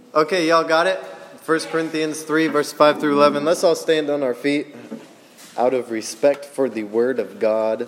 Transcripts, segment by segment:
Okay, y'all got it? 1 Corinthians 3, verse 5 through 11. Let's all stand on our feet out of respect for the word of God.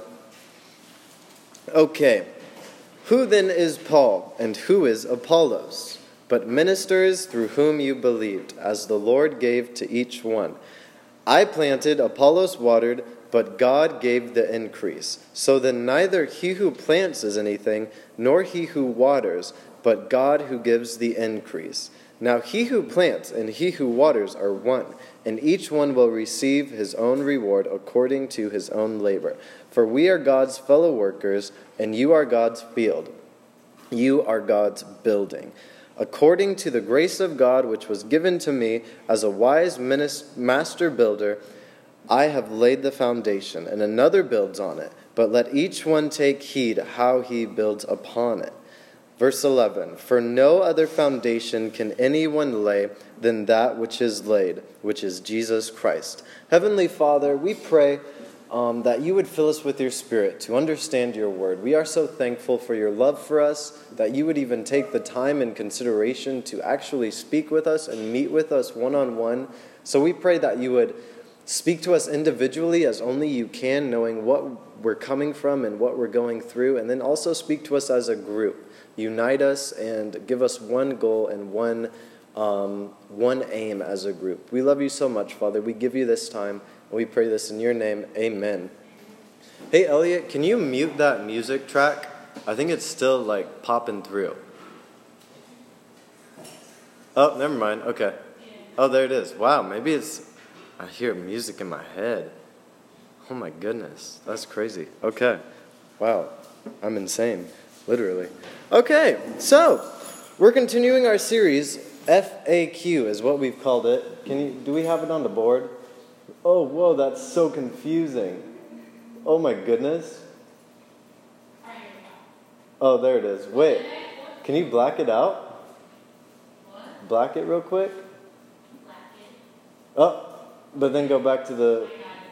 Okay, who then is Paul, and who is Apollos? But ministers through whom you believed, as the Lord gave to each one. I planted, Apollos watered, but God gave the increase. So then neither he who plants is anything, nor he who waters, but God who gives the increase. Now he who plants and he who waters are one, and each one will receive his own reward according to his own labor. For we are God's fellow workers, and you are God's field. You are God's building. According to the grace of God which was given to me as a wise master builder, I have laid the foundation, and another builds on it. But let each one take heed how he builds upon it. Verse 11, for no other foundation can anyone lay than that which is laid, which is Jesus Christ. Heavenly Father, we pray that you would fill us with your Spirit to understand your word. We are so thankful for your love for us, that you would even take the time and consideration to actually speak with us and meet with us one-on-one. So we pray that you would speak to us individually as only you can, knowing what we're coming from and what we're going through, and then also speak to us as a group. Unite us and give us one goal and one aim as a group. We love you so much, Father. We give you this time, and we pray this in your name. Amen. Hey, Elliot, can you mute that music track? I think it's still, popping through. Oh, never mind. Okay. Oh, there it is. Wow, maybe I hear music in my head. Oh, my goodness. That's crazy. Okay. Wow. I'm insane. Literally. Okay, so we're continuing our series. FAQ is what we've called it. Do we have it on the board? Oh, whoa, that's so confusing. Oh my goodness. Oh, there it is. Wait, can you black it out? Black it real quick? Oh, but then go back to the...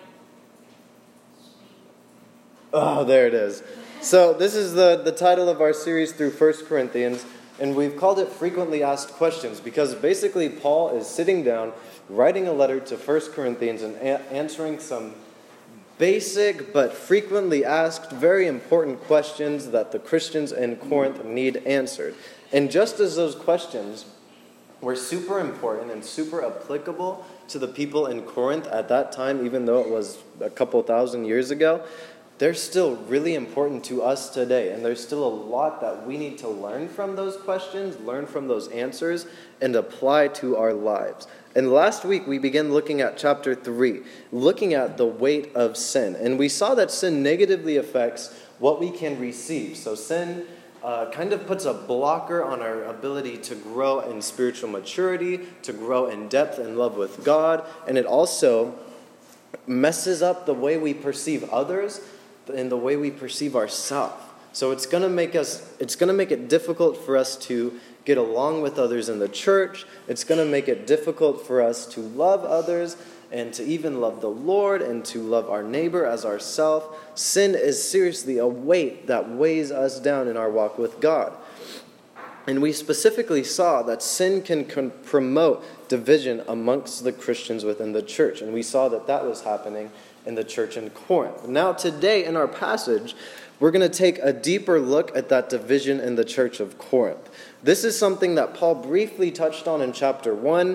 Oh, there it is. So this is the title of our series through 1 Corinthians, and we've called it Frequently Asked Questions because basically Paul is sitting down, writing a letter to 1 Corinthians and answering some basic but frequently asked, very important questions that the Christians in Corinth need answered. And just as those questions were super important and super applicable to the people in Corinth at that time, even though it was a couple thousand years ago, they're still really important to us today, and there's still a lot that we need to learn from those questions, learn from those answers, and apply to our lives. And last week, we began looking at chapter 3, looking at the weight of sin. And we saw that sin negatively affects what we can receive. So sin kind of puts a blocker on our ability to grow in spiritual maturity, to grow in depth and love with God, and it also messes up the way we perceive others in the way we perceive ourselves. So it's going to make it difficult for us to get along with others in the church. It's going to make it difficult for us to love others and to even love the Lord and to love our neighbor as ourselves. Sin is seriously a weight that weighs us down in our walk with God. And we specifically saw that sin can promote division amongst the Christians within the church. And we saw that was happening in the church in Corinth. Now today in our passage, we're going to take a deeper look at that division in the church of Corinth. This is something that Paul briefly touched on in chapter 1.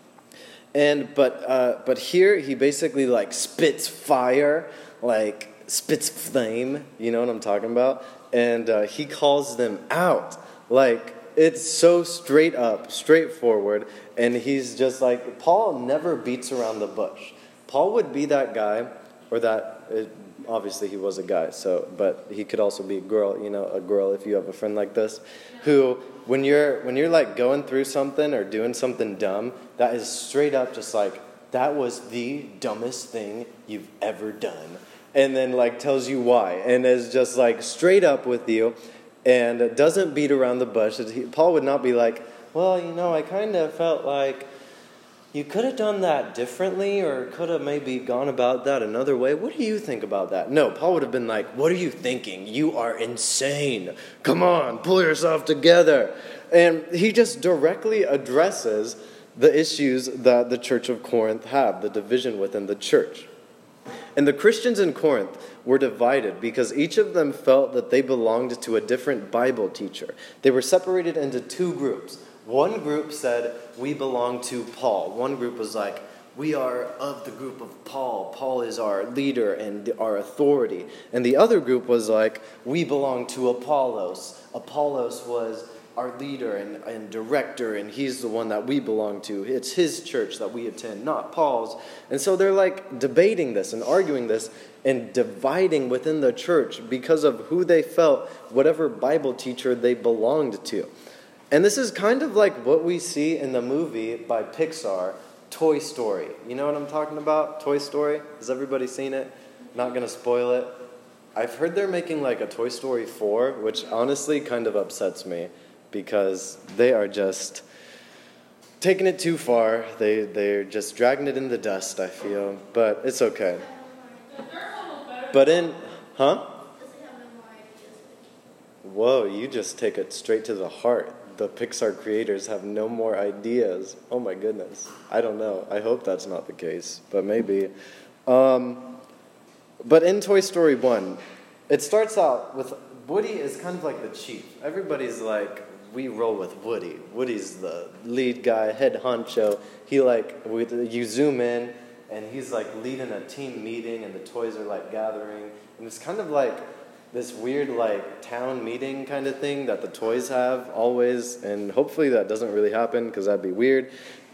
But here he basically spits fire, spits flame, you know what I'm talking about? And he calls them out. It's so straight up, straightforward, and he's just Paul never beats around the bush. Paul would be that guy, obviously he was a guy, but he could also be a girl if you have a friend like this, who, when you're going through something or doing something dumb, that is straight up just that was the dumbest thing you've ever done. And then tells you why, and is just straight up with you, and doesn't beat around the bush. Paul would not be well, I kind of felt you could have done that differently or could have maybe gone about that another way. What do you think about that? No, Paul would have been what are you thinking? You are insane. Come on, pull yourself together. And he just directly addresses the issues that the church of Corinth have, the division within the church. And the Christians in Corinth were divided because each of them felt that they belonged to a different Bible teacher. They were separated into two groups. One group said, we belong to Paul. One group was like, we are of the group of Paul. Paul is our leader and our authority. And the other group was like, we belong to Apollos. Apollos was our leader and director, and he's the one that we belong to. It's his church that we attend, not Paul's. And so they're like debating this and arguing this and dividing within the church because of who they felt, whatever Bible teacher they belonged to. And this is kind of like what we see in the movie by Pixar, Toy Story. You know what I'm talking about? Toy Story? Has everybody seen it? Not going to spoil it. I've heard they're making like a Toy Story 4, which honestly kind of upsets me because they are just taking it too far. They're just dragging it in the dust, I feel. But it's okay. But Whoa, you just take it straight to the heart. The Pixar creators have no more ideas. Oh my goodness. I don't know. I hope that's not the case, but maybe. But in Toy Story 1, it starts out with Woody is kind of like the chief. Everybody's like, we roll with Woody. Woody's the lead guy, head honcho. You zoom in, and he's like leading a team meeting, and the toys are like gathering. And it's kind of like this weird like town meeting kind of thing that the toys have always, and hopefully that doesn't really happen because that'd be weird.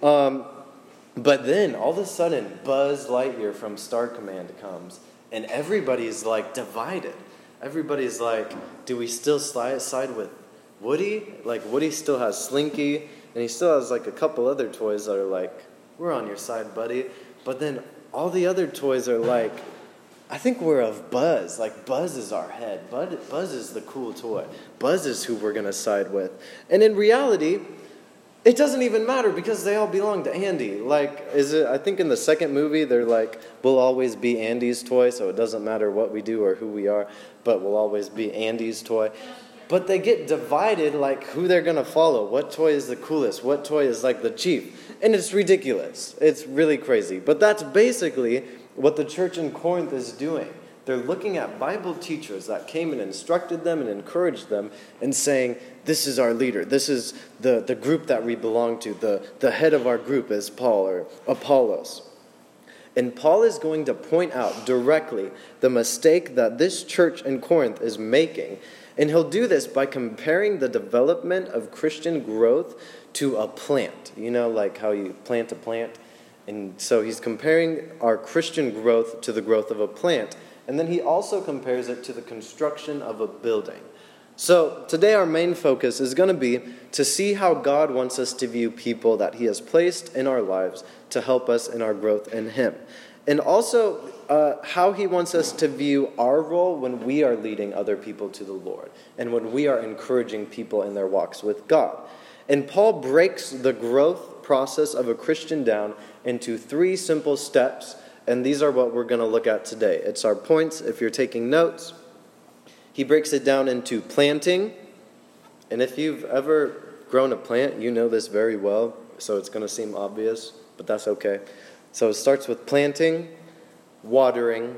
But then all of a sudden Buzz Lightyear from Star Command comes, and everybody's like divided. Everybody's like, do we still side with Woody? Like Woody still has Slinky, and he still has like a couple other toys that are like, we're on your side, buddy. But then all the other toys are like, I think we're of Buzz. Like, Buzz is our head. Buzz is the cool toy. Buzz is who we're going to side with. And in reality, it doesn't even matter because they all belong to Andy. I think in the second movie, they're like, we'll always be Andy's toy, so it doesn't matter what we do or who we are, but we'll always be Andy's toy. But they get divided, like, who they're going to follow. What toy is the coolest? What toy is, like, the chief? And it's ridiculous. It's really crazy. But that's basically what the church in Corinth is doing. They're looking at Bible teachers that came and instructed them and encouraged them and saying, this is our leader. This is the group that we belong to. The head of our group is Paul or Apollos. And Paul is going to point out directly the mistake that this church in Corinth is making. And he'll do this by comparing the development of Christian growth to a plant. You know, like how you plant a plant? And so he's comparing our Christian growth to the growth of a plant. And then he also compares it to the construction of a building. So today our main focus is going to be to see how God wants us to view people that he has placed in our lives to help us in our growth in him. And also how he wants us to view our role when we are leading other people to the Lord and when we are encouraging people in their walks with God. And Paul breaks the growth process of a Christian down into 3 simple steps, and these are what we're going to look at today. It's our points if you're taking notes. He breaks it down into planting, and if you've ever grown a plant, you know this very well, so it's going to seem obvious, but that's okay. So it starts with planting, watering,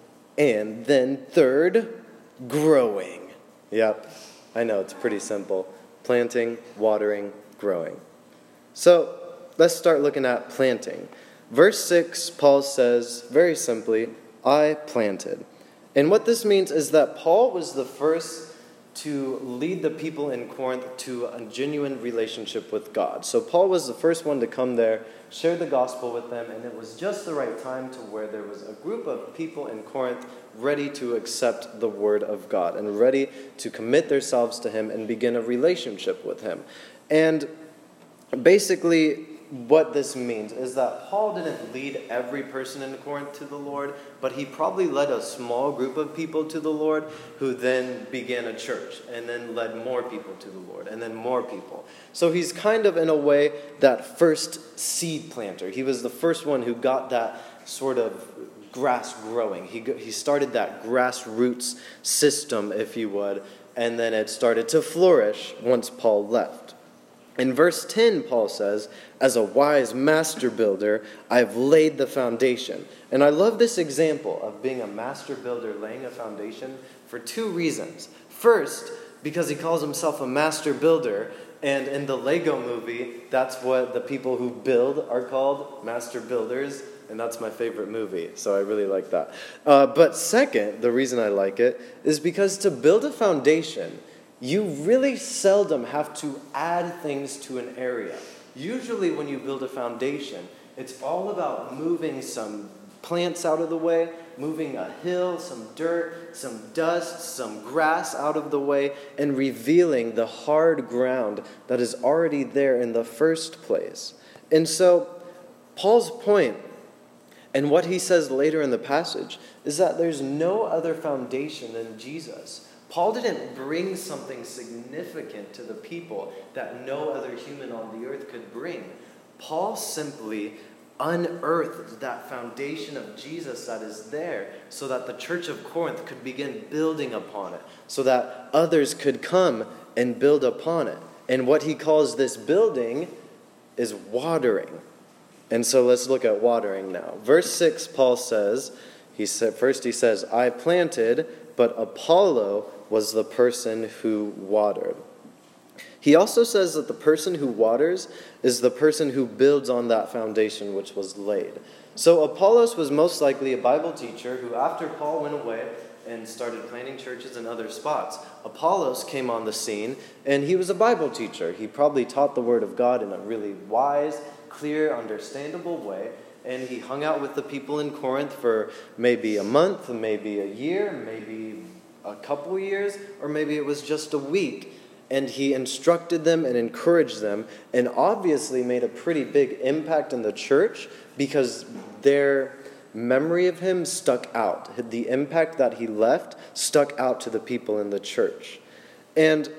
and then third, growing. Yep, I know, it's pretty simple. Planting, watering, growing. So let's start looking at planting. Verse 6, Paul says, very simply, I planted. And what this means is that Paul was the first to lead the people in Corinth to a genuine relationship with God. So Paul was the first one to come there, share the gospel with them, and it was just the right time to where there was a group of people in Corinth ready to accept the word of God and ready to commit themselves to him and begin a relationship with him. And basically, what this means is that Paul didn't lead every person in Corinth to the Lord, but he probably led a small group of people to the Lord who then began a church and then led more people to the Lord and then more people. So he's kind of, in a way, that first seed planter. He was the first one who got that sort of grass growing. He started that grassroots system, if you would, and then it started to flourish once Paul left. In verse 10, Paul says, as a wise master builder, I've laid the foundation. And I love this example of being a master builder laying a foundation for two reasons. First, because he calls himself a master builder, and in the Lego movie, that's what the people who build are called, master builders, and that's my favorite movie, so I really like that. But second, the reason I like it is because to build a foundation, you really seldom have to add things to an area. Usually when you build a foundation, it's all about moving some plants out of the way, moving a hill, some dirt, some dust, some grass out of the way, and revealing the hard ground that is already there in the first place. And so, Paul's point, and what he says later in the passage, is that there's no other foundation than Jesus. Paul didn't bring something significant to the people that no other human on the earth could bring. Paul simply unearthed that foundation of Jesus that is there so that the church of Corinth could begin building upon it, so that others could come and build upon it. And what he calls this building is watering. And so let's look at watering now. Verse 6, Paul says, he says, I planted, but Apollo was the person who watered. He also says that the person who waters is the person who builds on that foundation which was laid. So Apollos was most likely a Bible teacher who, after Paul went away and started planting churches in other spots, Apollos came on the scene, and he was a Bible teacher. He probably taught the Word of God in a really wise, clear, understandable way, and he hung out with the people in Corinth for maybe a month, maybe a year, maybe a couple years, or maybe it was just a week. And he instructed them and encouraged them, and obviously made a pretty big impact in the church because their memory of him stuck out. The impact that he left stuck out to the people in the church. And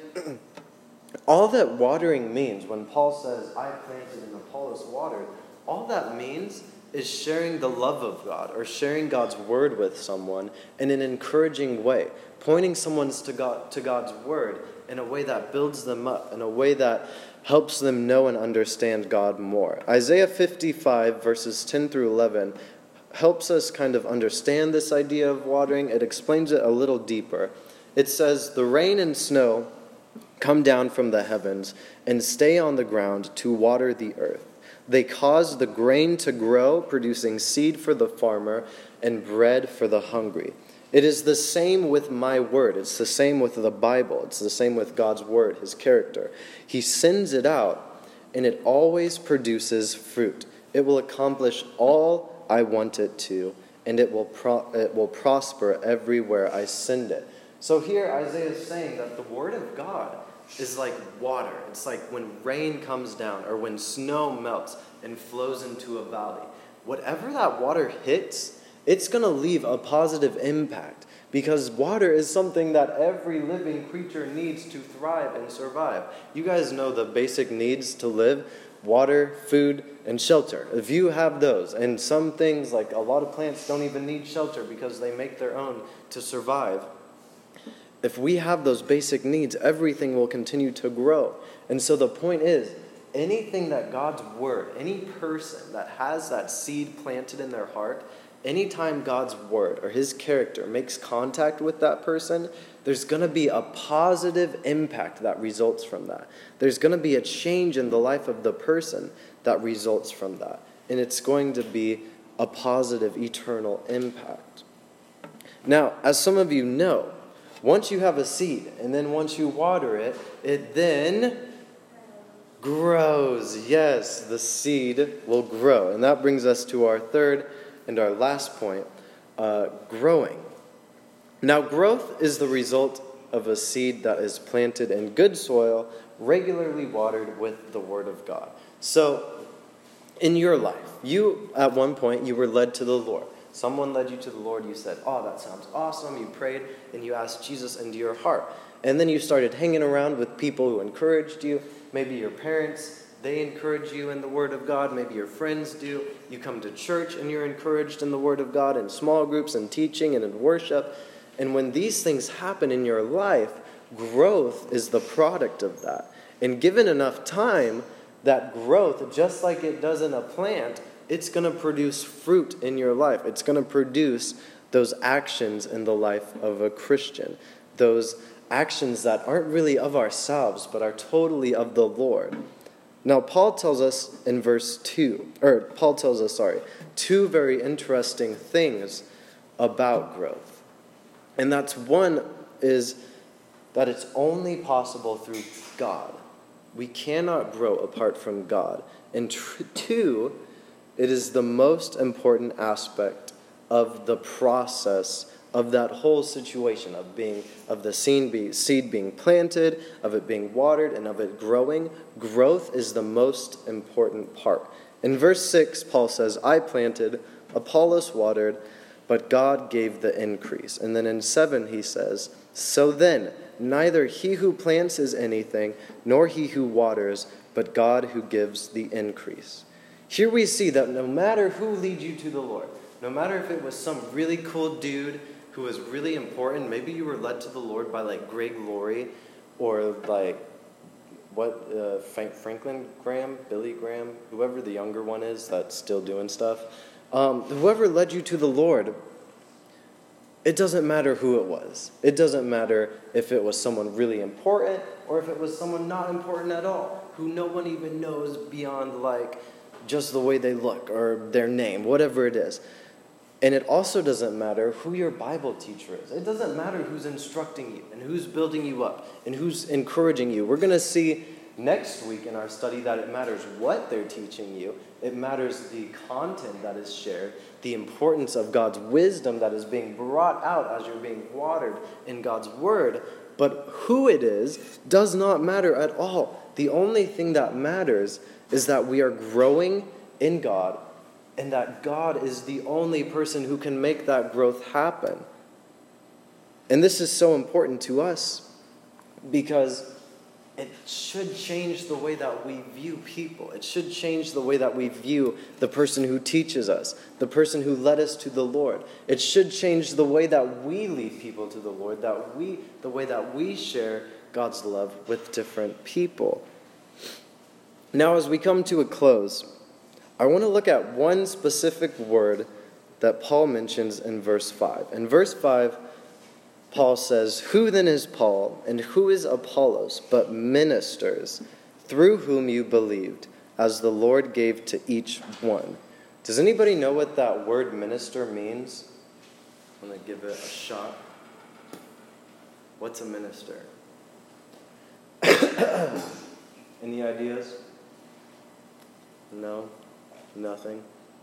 all that watering means, when Paul says, I planted and Apollos watered, all that means is sharing the love of God or sharing God's word with someone in an encouraging way, pointing someone to God's word in a way that builds them up, in a way that helps them know and understand God more. Isaiah 55, verses 10 through 11, helps us kind of understand this idea of watering. It explains it a little deeper. It says, the rain and snow come down from the heavens and stay on the ground to water the earth. They cause the grain to grow, producing seed for the farmer and bread for the hungry. It is the same with my word. It's the same with the Bible. It's the same with God's word, his character. He sends it out, and it always produces fruit. It will accomplish all I want it to, and it will prosper everywhere I send it. So here Isaiah is saying that the word of God is like water. It's like when rain comes down or when snow melts and flows into a valley. Whatever that water hits, it's going to leave a positive impact because water is something that every living creature needs to thrive and survive. You guys know the basic needs to live: water, food, and shelter. If you have those, and some things like a lot of plants don't even need shelter because they make their own to survive. If we have those basic needs, everything will continue to grow. And so the point is, anything that God's word, any person that has that seed planted in their heart, anytime God's word or his character makes contact with that person, there's going to be a positive impact that results from that. There's going to be a change in the life of the person that results from that. And it's going to be a positive, eternal impact. Now, as some of you know, once you have a seed, and then once you water it, it then grows. Yes, the seed will grow. And that brings us to our third and our last point, growing. Now, growth is the result of a seed that is planted in good soil, regularly watered with the Word of God. So, in your life, at one point, you were led to the Lord. Someone led you to the Lord. You said, oh, that sounds awesome. You prayed, and you asked Jesus into your heart. And then you started hanging around with people who encouraged you. Maybe your parents, they encourage you in the Word of God. Maybe your friends do. You come to church, and you're encouraged in the Word of God, in small groups, and teaching, and in worship. And when these things happen in your life, growth is the product of that. And given enough time, that growth, just like it does in a plant, it's going to produce fruit in your life. It's going to produce those actions in the life of a Christian. Those actions that aren't really of ourselves, but are totally of the Lord. Now, Paul tells us two very interesting things about growth. And that's one is that it's only possible through God. We cannot grow apart from God. And two, it is the most important aspect of the process of that whole situation of the seed being planted, of it being watered, and of it growing. Growth is the most important part. In verse 6, Paul says, I planted, Apollos watered, but God gave the increase. And then in 7 he says, so then, neither he who plants is anything, nor he who waters, but God who gives the increase. Here we see that no matter who leads you to the Lord, no matter if it was some really cool dude who was really important, maybe you were led to the Lord by like Greg Laurie, or like Franklin Graham, Billy Graham, whoever the younger one is that's still doing stuff. Whoever led you to the Lord, it doesn't matter who it was. It doesn't matter if it was someone really important or if it was someone not important at all, who no one even knows beyond like just the way they look or their name, whatever it is. And it also doesn't matter who your Bible teacher is. It doesn't matter who's instructing you and who's building you up and who's encouraging you. We're going to see next week in our study that it matters what they're teaching you. It matters the content that is shared, the importance of God's wisdom that is being brought out as you're being watered in God's word. But who it is does not matter at all. The only thing that matters is that we are growing in God, and that God is the only person who can make that growth happen. And this is so important to us because it should change the way that we view people. It should change the way that we view the person who teaches us, the person who led us to the Lord. It should change the way that we lead people to the Lord, the way that we share God's love with different people. Now, as we come to a close, I want to look at one specific word that Paul mentions in verse 5. In verse 5, Paul says, who then is Paul, and who is Apollos, but ministers, through whom you believed, as the Lord gave to each one? Does anybody know what that word minister means? I'm going to give it a shot. What's a minister? Any ideas? No? Nothing?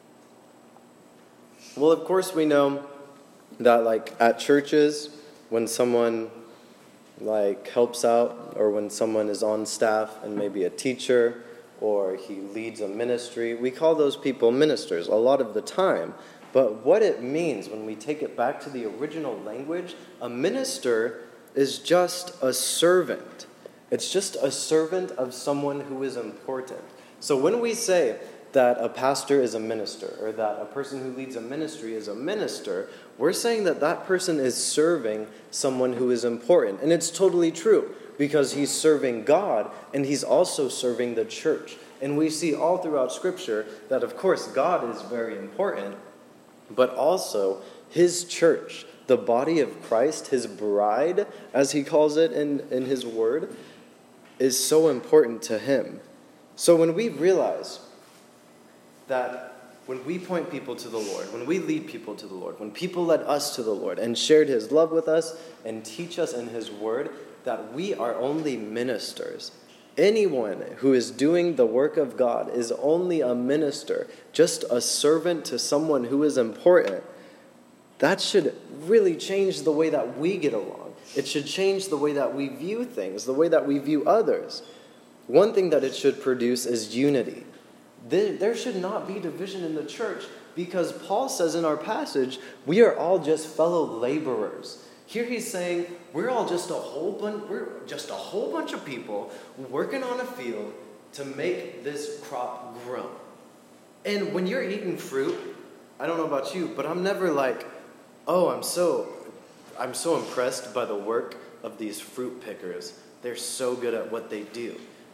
Well, of course we know that like at churches, when someone like helps out, or when someone is on staff and maybe a teacher, or he leads a ministry, we call those people ministers a lot of the time. But what it means when we take it back to the original language, a minister is just a servant. It's just a servant of someone who is important. So when we say that a pastor is a minister, or that a person who leads a ministry is a minister, we're saying that that person is serving someone who is important. And it's totally true, because he's serving God, and he's also serving the church. And we see all throughout Scripture that, of course, God is very important, but also his church, the body of Christ, his bride, as he calls it in his word, is so important to him. So when we realize that when we point people to the Lord, when we lead people to the Lord, when people led us to the Lord and shared his love with us and teach us in his word, that we are only ministers. Anyone who is doing the work of God is only a minister, just a servant to someone who is important. That should really change the way that we get along. It should change the way that we view things, the way that we view others. One thing that it should produce is unity. There should not be division in the church, because Paul says in our passage, we are all just fellow laborers. Here he's saying we're just a whole bunch of people working on a field to make this crop grow. And when you're eating fruit, I don't know about you, but I'm never like, oh, I'm so impressed by the work of these fruit pickers. They're so good at what they do.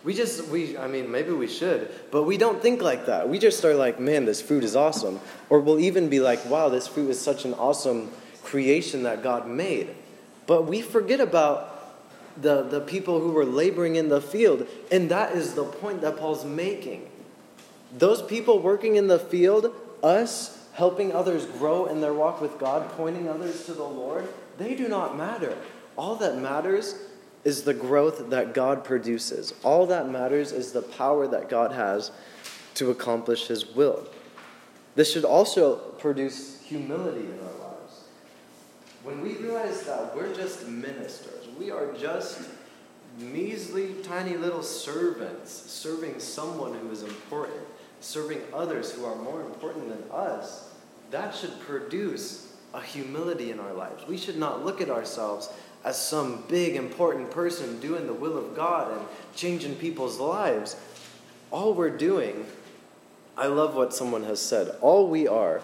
Maybe we should, but we don't think like that. We just are like, man, this fruit is awesome. Or we'll even be like, wow, this fruit is such an awesome creation that God made. But we forget about the people who were laboring in the field, and that is the point that Paul's making. Those people working in the field, us helping others grow in their walk with God, pointing others to the Lord, they do not matter. All that matters is the growth that God produces. All that matters is the power that God has to accomplish His will. This should also produce humility in our lives. When we realize that we're just ministers, we are just measly, tiny little servants, serving someone who is important, serving others who are more important than us, that should produce a humility in our lives. We should not look at ourselves as some big, important person doing the will of God and changing people's lives. All we're doing, I love what someone has said, all we are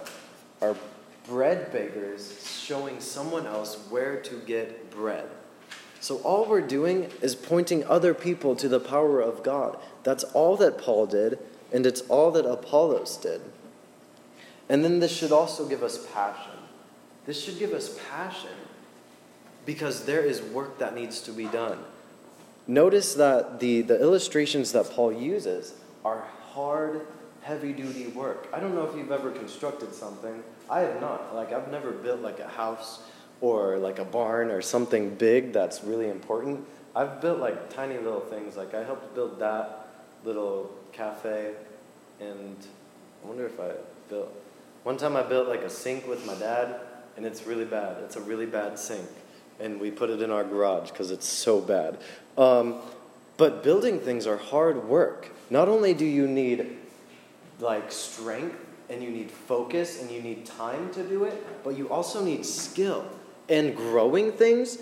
bread bakers showing someone else where to get bread. So all we're doing is pointing other people to the power of God. That's all that Paul did, and it's all that Apollos did. And then this should also give us passion. This should give us passion because there is work that needs to be done. Notice that the illustrations that Paul uses are hard, heavy-duty work. I don't know if you've ever constructed something. I have not. I've never built a house or a barn or something big that's really important. I've built tiny little things. I helped build that little cafe, and I wonder if I built... One time I built a sink with my dad, and it's really bad. It's a really bad sink. And we put it in our garage because it's so bad. But building things are hard work. Not only do you need strength, and you need focus, and you need time to do it, but you also need skill. And growing things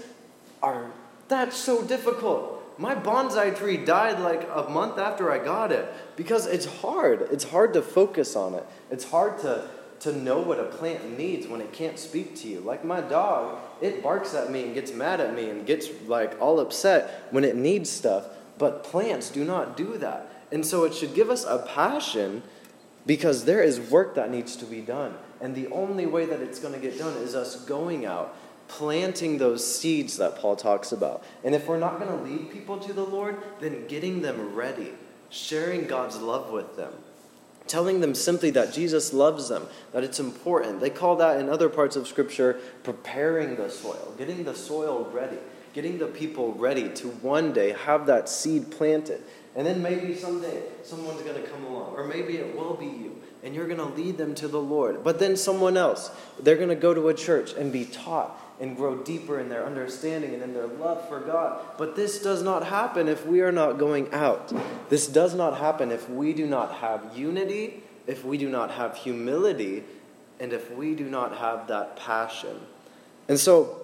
that's so difficult. My bonsai tree died a month after I got it because it's hard. It's hard to focus on it. It's hard to know what a plant needs when it can't speak to you. My dog, it barks at me and gets mad at me and gets all upset when it needs stuff. But plants do not do that. And so it should give us a passion because there is work that needs to be done. And the only way that it's going to get done is us going out, planting those seeds that Paul talks about. And if we're not going to lead people to the Lord, then getting them ready, sharing God's love with them, telling them simply that Jesus loves them, that it's important. They call that in other parts of Scripture preparing the soil, getting the soil ready, getting the people ready to one day have that seed planted. And then maybe someday someone's going to come along, or maybe it will be you, and you're going to lead them to the Lord. But then someone else, they're going to go to a church and be taught and grow deeper in their understanding and in their love for God. But this does not happen if we are not going out. This does not happen if we do not have unity, if we do not have humility, and if we do not have that passion. And so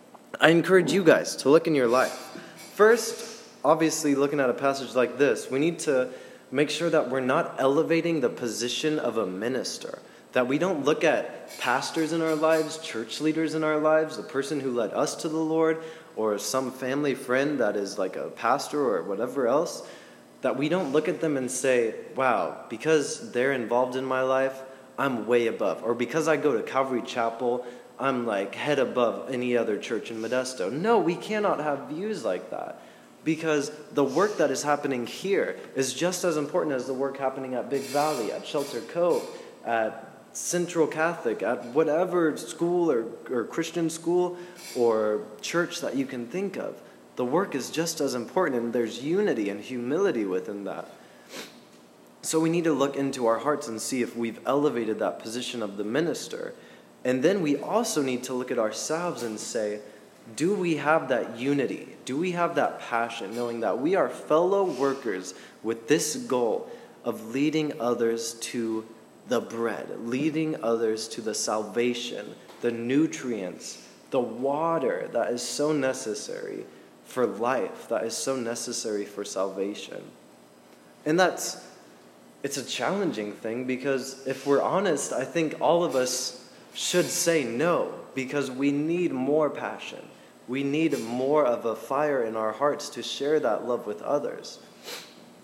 I encourage you guys to look in your life. First, obviously, looking at a passage like this, we need to make sure that we're not elevating the position of a minister. That we don't look at pastors in our lives, church leaders in our lives, the person who led us to the Lord, or some family friend that is a pastor or whatever else, that we don't look at them and say, wow, because they're involved in my life, I'm way above. Or because I go to Calvary Chapel, I'm head above any other church in Modesto. No, we cannot have views like that. Because the work that is happening here is just as important as the work happening at Big Valley, at Shelter Cove, at Central Catholic, at whatever school or Christian school or church that you can think of. The work is just as important, and there's unity and humility within that. So we need to look into our hearts and see if we've elevated that position of the minister. And then we also need to look at ourselves and say, do we have that unity? Do we have that passion, knowing that we are fellow workers with this goal of leading others to the bread, leading others to the salvation, the nutrients, the water that is so necessary for life, that is so necessary for salvation. And it's a challenging thing because if we're honest, I think all of us should say no because we need more passion. We need more of a fire in our hearts to share that love with others.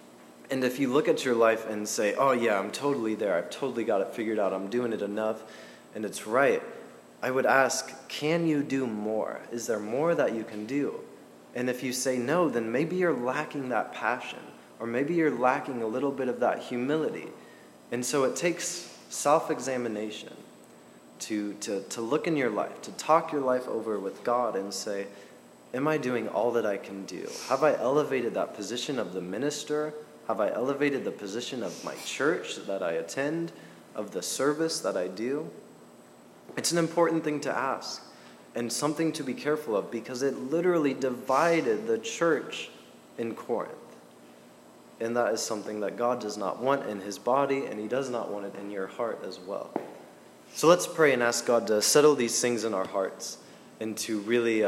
And if you look at your life and say, oh yeah, I'm totally there, I've totally got it figured out, I'm doing it enough, and it's right, I would ask, can you do more? Is there more that you can do? And if you say no, then maybe you're lacking that passion, or maybe you're lacking a little bit of that humility. And so it takes self-examination to look in your life, to talk your life over with God and say, am I doing all that I can do? Have I elevated that position of the minister? Have I elevated the position of my church that I attend, of the service that I do? It's an important thing to ask and something to be careful of, because it literally divided the church in Corinth. And that is something that God does not want in his body, and he does not want it in your heart as well. So let's pray and ask God to settle these things in our hearts and to really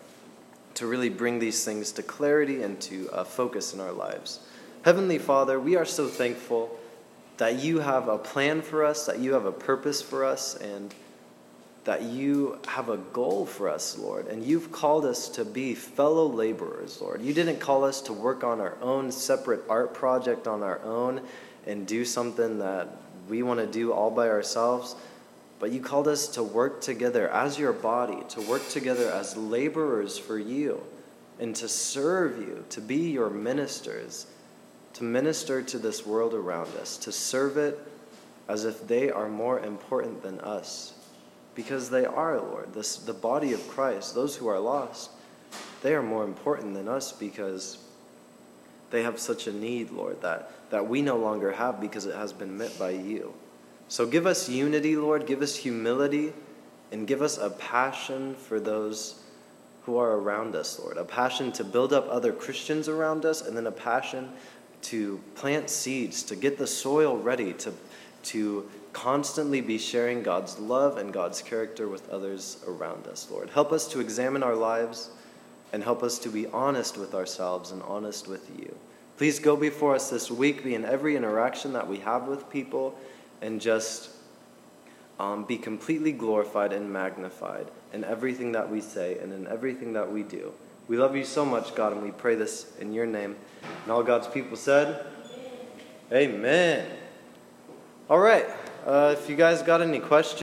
bring these things to clarity and to focus in our lives. Heavenly Father, we are so thankful that you have a plan for us, that you have a purpose for us, and that you have a goal for us, Lord. And you've called us to be fellow laborers, Lord. You didn't call us to work on our own separate art project on our own and do something that we want to do all by ourselves, but you called us to work together as your body, to work together as laborers for you, and to serve you, to be your ministers, to minister to this world around us, to serve it as if they are more important than us. Because they are, Lord. The body of Christ, those who are lost, they are more important than us because they have such a need, Lord, that we no longer have because it has been met by you. So give us unity, Lord. Give us humility, and give us a passion for those who are around us, Lord. A passion to build up other Christians around us, and then a passion to plant seeds, to get the soil ready, to constantly be sharing God's love and God's character with others around us, Lord. Help us to examine our lives and help us to be honest with ourselves and honest with you. Please go before us this week, be in every interaction that we have with people, and just be completely glorified and magnified in everything that we say and in everything that we do. We love you so much, God, and we pray this in your name. And all God's people said, Amen. All right. If you guys got any questions,